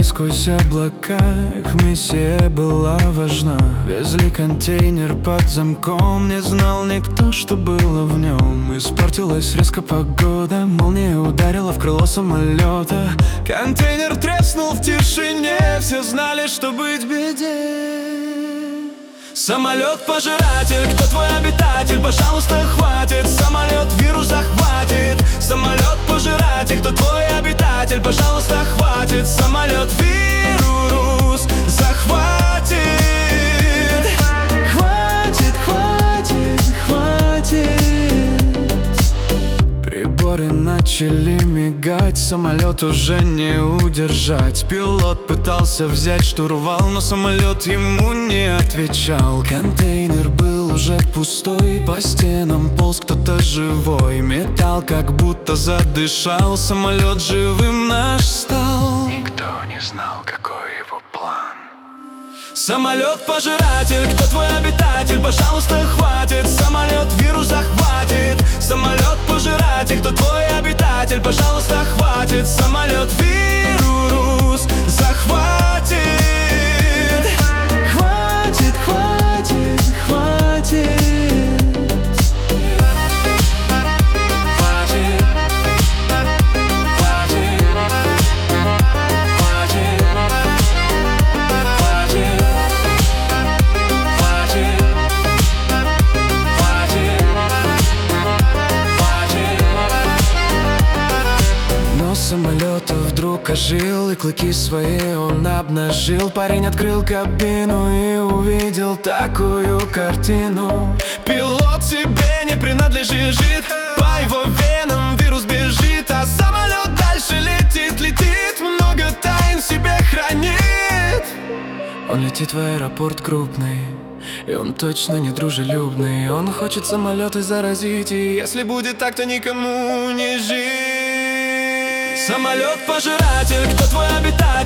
Прошли сквозь облака, их миссия была важна. Везли контейнер под замком, не знал никто, что было в нем. Испортилась резко погода, молния ударила в крыло самолета. Контейнер треснул в тишине, все знали, что быть в беде. Самолет-пожиратель, кто твой обитатель? Пожалуйста, хватит. Самолет вирус захватит. Самолет-пожиратель, кто твой обитатель? Пожалуйста, хватит. Самолет вирус захватит. Хватит, хватит, хватит. Приборы начали мигать, самолет уже не удержать. Пилот пытался взять штурвал, но самолет ему не отвечал. Контейнер был уже пустой, по стенам полз кто-то живой. Металл как будто задышал, самолет живым наш стал. Никто не знал, какой его план. Самолет-пожиратель, кто твой обитатель? Пожалуйста, хватит. Самолет вирус захватит. Самолет-пожиратель, кто твой обитатель? Пожалуйста, хватит. Самолет вирус захватит. Хватит, хватит, хватит. Самолет вдруг ожил, и клыки свои он обнажил. Парень открыл кабину и увидел такую картину. Пилот себе не принадлежит, по его венам вирус бежит, а самолет дальше летит, летит, много тайн в себе хранит. Он летит в аэропорт крупный, и он точно не дружелюбный. Он хочет самолеты заразить, и если будет так, то никому не жить. Самолет-пожиратель, кто твой обитатель?